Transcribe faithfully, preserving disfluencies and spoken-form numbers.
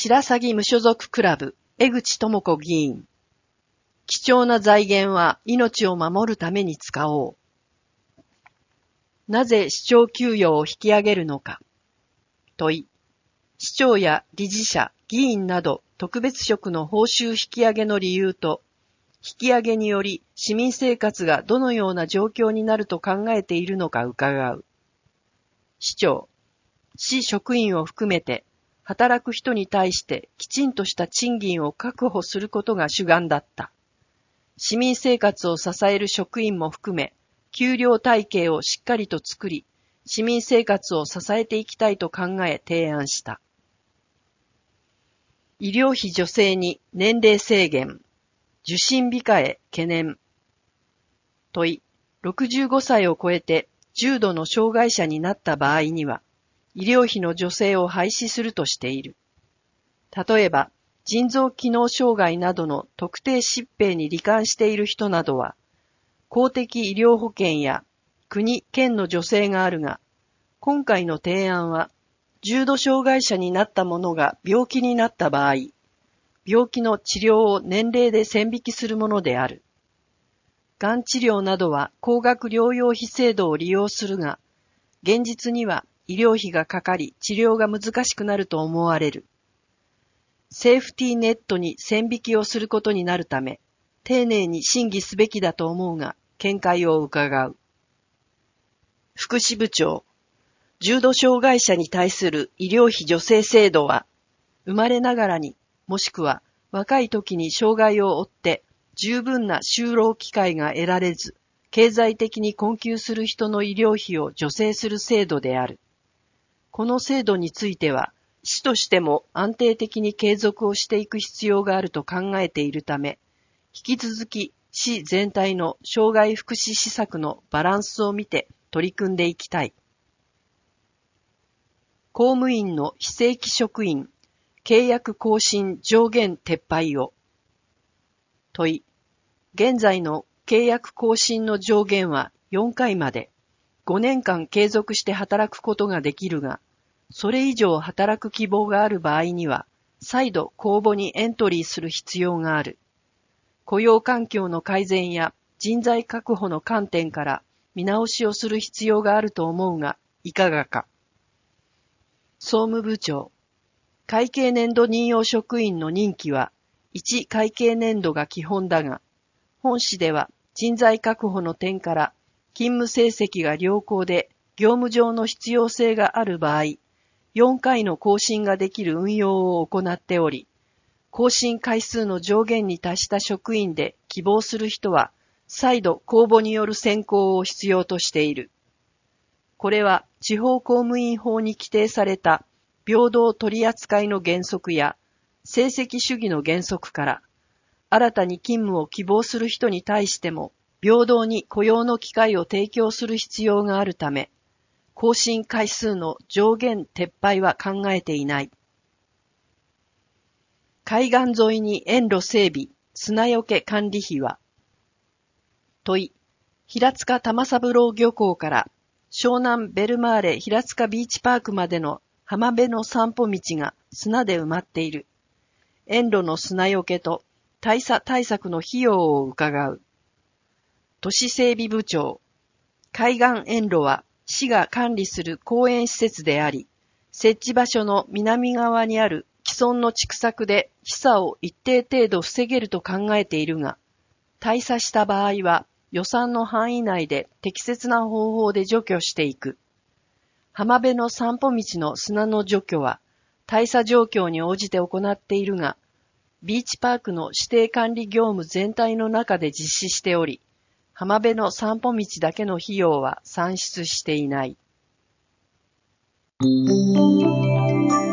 白鷺無所属クラブ、江口智子議員。貴重な財源は命を守るために使おう。なぜ市長給与を引き上げるのか。問い。市長や理事者、議員など特別職の報酬引き上げの理由と、引き上げにより市民生活がどのような状況になると考えているのか伺う。市長、市職員を含めて、働く人に対してきちんとした賃金を確保することが主眼だった。市民生活を支える職員も含め、給料体系をしっかりと作り、市民生活を支えていきたいと考え提案した。医療費助成に年齢制限、受診控え懸念。問い、ろくじゅうごさいを超えて重度の障害者になった場合には、医療費の助成を廃止するとしている。例えば、腎臓機能障害などの特定疾病に罹患している人などは、公的医療保険や国・県の助成があるが、今回の提案は、重度障害者になった者が病気になった場合、病気の治療を年齢で線引きするものである。がん治療などは高額療養費制度を利用するが、現実には医療費がかかり治療が難しくなると思われる。セーフティーネットに線引きをすることになるため、丁寧に審議すべきだと思うが、見解を伺う。福祉部長、重度障害者に対する医療費助成制度は、生まれながらに、もしくは若い時に障害を負って十分な就労機会が得られず、経済的に困窮する人の医療費を助成する制度である。この制度については、市としても安定的に継続をしていく必要があると考えているため、引き続き市全体の障害福祉施策のバランスを見て取り組んでいきたい。公務員の非正規職員、契約更新上限撤廃を。問い。現在の契約更新の上限はよんかいまで、ごねんかん継続して働くことができるが、それ以上働く希望がある場合には、再度公募にエントリーする必要がある。雇用環境の改善や人材確保の観点から見直しをする必要があると思うが、いかがか。総務部長、会計年度任用職員の任期はいち会計年度が基本だが、本市では人材確保の点から勤務成績が良好で業務上の必要性がある場合、よんかいの更新ができる運用を行っており、更新回数の上限に達した職員で希望する人は、再度公募による選考を必要としている。これは地方公務員法に規定された平等取扱いの原則や成績主義の原則から、新たに勤務を希望する人に対しても、平等に雇用の機会を提供する必要があるため、更新回数の上限撤廃は考えていない。海岸沿いに園路整備、砂除け管理費は。問い、平塚玉三郎漁港から湘南ベルマーレ平塚ビーチパークまでの浜辺の散歩道が砂で埋まっている。園路の砂除けと大差対策の費用を伺う。都市整備部長、海岸園路は市が管理する公園施設であり、設置場所の南側にある既存の畜作で飛散を一定程度防げると考えているが、大差した場合は予算の範囲内で適切な方法で除去していく。浜辺の散歩道の砂の除去は大差状況に応じて行っているが、ビーチパークの指定管理業務全体の中で実施しており、浜辺の散歩道だけの費用は算出していない。